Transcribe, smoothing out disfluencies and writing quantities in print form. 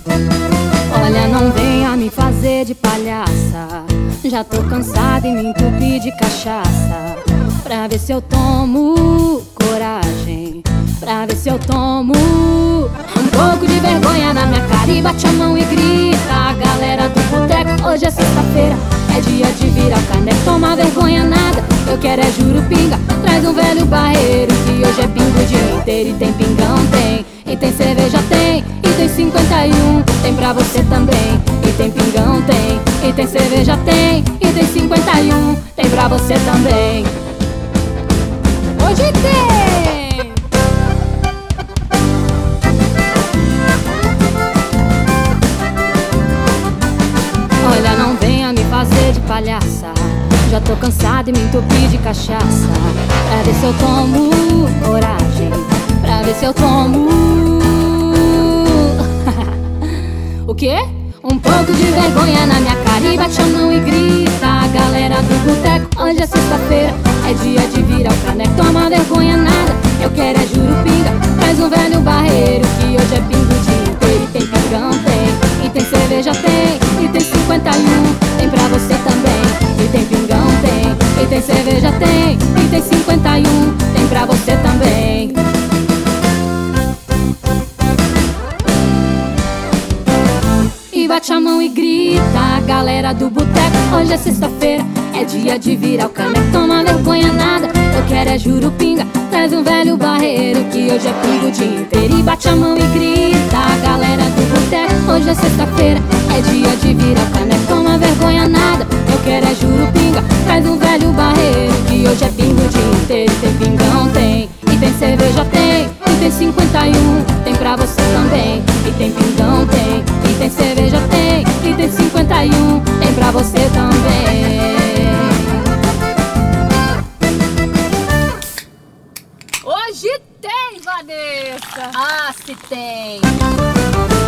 Olha, não venha me fazer de palhaça. Já tô cansada e me entupi de cachaça. Pra ver se eu tomo coragem, pra ver se eu tomo um pouco de vergonha na minha cara e bate a mão e grita: a galera do boteco, hoje é sexta-feira, é dia de virar o caneco. Toma vergonha nada, eu quero é jurupinga. Traz um velho barreiro que hoje é bingo o dia inteiro. E tem pingão, tem, e tem cerveja, tem, e tem 51, tem pra você também. E tem pingão, tem, e tem cerveja, tem, e tem 51, tem pra você também. Hoje tem! Olha, não venha me fazer de palhaça. Já tô cansada e me entupi de cachaça. Pra ver se eu tomo coragem, pra ver se eu tomo o quê? Um pouco de vergonha na minha cara e bate a mão e grita: a galera do boteco, hoje é sexta-feira, é dia de virar o caneco. Toma vergonha nada, eu quero é jurupinga. Traz um velho barreiro que hoje é bingo o dia inteiro. E tem pingão, tem, e tem cerveja, tem, e tem 51, tem pra você também. E tem pingão, tem, e tem cerveja, tem, e tem 51, tem pra você também. E bate a mão e grita: a galera do boteco, hoje é sexta-feira, é dia de virar o caneco. Toma vergonha nada, eu quero é jurupinga. Traz um velho barreiro que hoje é pingo o dia inteiro. E bate a mão e grita: a galera do boteco, hoje é sexta-feira, é dia de virar o caneco. Toma vergonha nada, eu quero é jurupinga. Traz um velho barreiro que hoje é pingo o dia inteiro. E tem pingão, tem, e tem cerveja, tem, e tem 51, tem pra você também. E tem pingão, tem, e tem cerveja, tem, e tem 51, tem pra você também. Hoje tem, Vanessa! Ah, se tem!